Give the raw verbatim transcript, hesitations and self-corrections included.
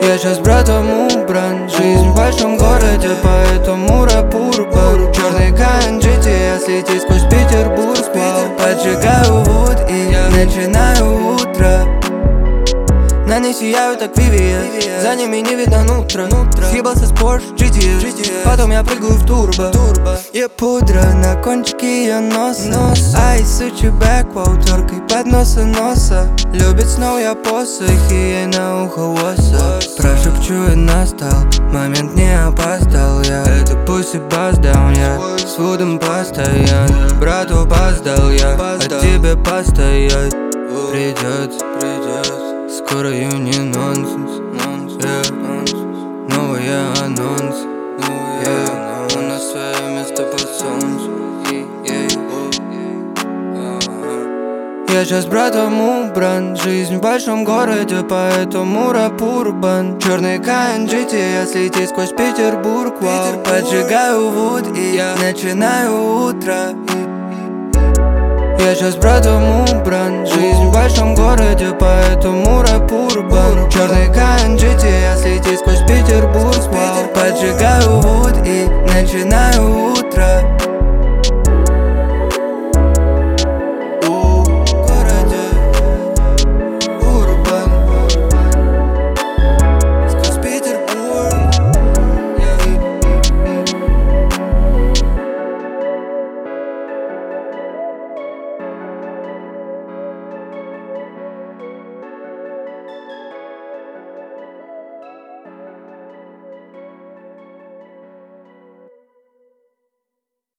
Я сейчас братом убран, жизнь в большом городе, поэтому рэп урбан. Черный Каен джи ти эс летит сквозь Петербург, вау. Поджигаю вуд и я начинаю утро. На ней сияют так ви ви эс, за ними не видно нутро. Съебался с Porsche джи ти эс, потом я прыгаю в турбо. Я пудра на кончике ее носа, ай, сучий бэк, вау, теркой под носа носа. Любит снова я посох и ей на ухо воса. Прошепчу и настал, момент не опоздал. Я это пусть и баздаун, я с вудом постоянно. Брату опоздал я, от тебя постоять придется, придется. Скоро и не нонсенс, yeah. Новый анонс, yeah. У нас свое место под солнцем, yeah. Я сейчас братом убран, жизнь в большом городе, поэтому рэп урбан. Черный Каен джи ти эс летит сквозь Петербург, вау. Поджигаю вуд и я начинаю утро. Я сейчас братом убран, жизнь в большом городе, поэтому рэп урбан. Черный Каен джи ти эс летит сквозь Петербург, вау. Поджигаю вуд и начинаю утро.